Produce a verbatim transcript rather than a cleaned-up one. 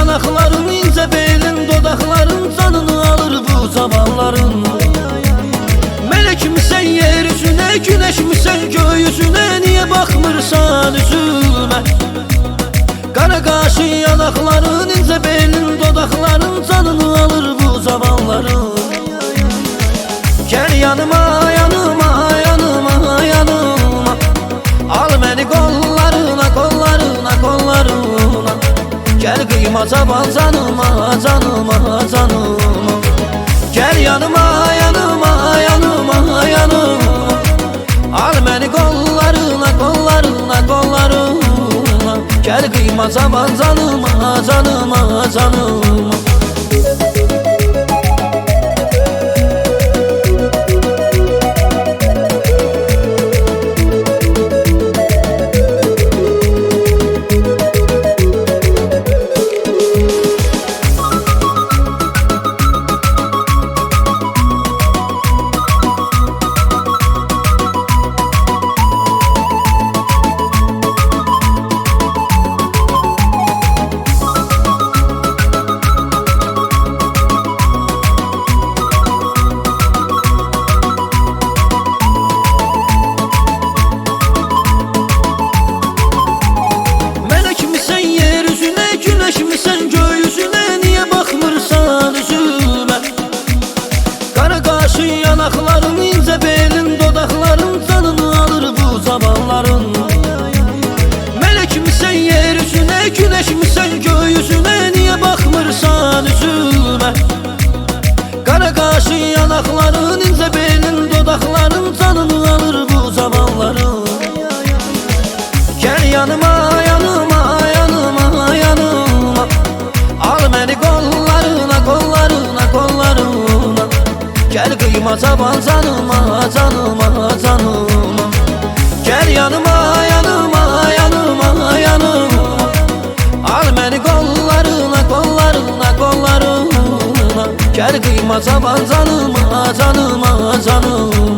yanakların, ince belin, dodakların canını alır bu zamanların. Melek misin yeryüzüne, güneş misin göğüsüne, niye bakmırsan üzüme? Kara kaşı yanakların, ince belin, dodakların canını alır bu zamanların. Gel yanıma, yanıma, yanıma, yanıma, al beni kollarına, kollarına, kollarına. Gel kıyma taban canıma, canıma, canıma. Gel yanıma, yanıma, yanıma, yanıma, al beni kollarına, kollarına, kollarına. Gel kıyma taban canıma, canıma, canıma. Sen göğüsüne, niye bakmırsan üzüme? Kara kaşı yanakların, ince belin, dodakların canını alır bu zamanların. Melek misin yeryüzüne, güneş misin göğüsüne, niye bakmırsan üzüme? Kara kaşı yanakların, ince belin, dodakların canını alır bu zamanların. Gel yanıma, yanıma, yanıma, yanıma, al beni kollarına, kollarına, kollarına. Gel kıyma taban canıma, canıma, canıma. Gel yanıma, yanıma, yanıma, yanıma, al beni kollarına, kollarına, kollarına. Gel kıyma taban canıma, canıma, canıma.